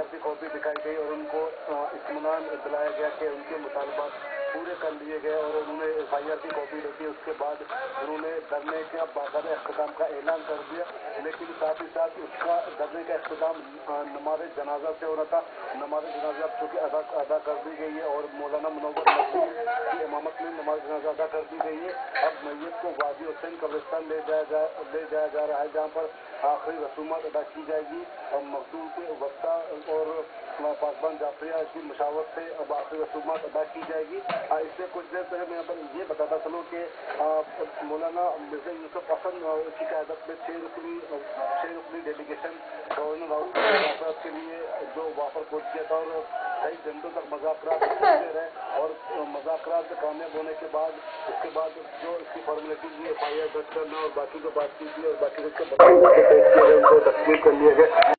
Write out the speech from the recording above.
फर्जी कॉपी दिखाई गई और उनको इत्मीनान दिलाया गया कि उनके मुतालबात पूरे कर लिए गए और उन्होंने FIR की कॉपी लिखी। उसके बाद उन्होंने धरने का बाकायदा अख्ताम का ऐलान कर दिया, लेकिन साथ ही साथ उसका धरने का अख्ताम नमाज जनाजा से हो रहा था। नमाज जनाजा चूँकि अदा कर दी गई है और मौलाना मुनव्वर नकवी की इमामत में नमाज जनाजा अदा कर दी गई है। अब मैयत को वादी हुसैन कब्रिस्तान ले जाया जा रहा है, जहाँ पर आखिरी रसूमात अदा की जाएगी और मकतूल के वस्ता और पासबान जाफरिया की मशावत से अब आखिरी रसूमात अदा की जाएगी। इससे कुछ देर पहले मैं यहाँ पर ये बताता चलूँ कि मौलाना मिर्जा यूसुफ हसन की क़यादत में 6 रुकनी डेलीगेशन गवर्नर हाउस के लिए जो वहाँ पर पहुँच गया था और कई घंटों तक मज़ाकरात होते रहे और मज़ाकरात कामयाब होने के बाद उसके बाद जो इसकी फॉर्मेलिटी की FIR दर्ज करना और बाकी जो बातचीत की और बाकी उसके तस्वीर कर लिए गए।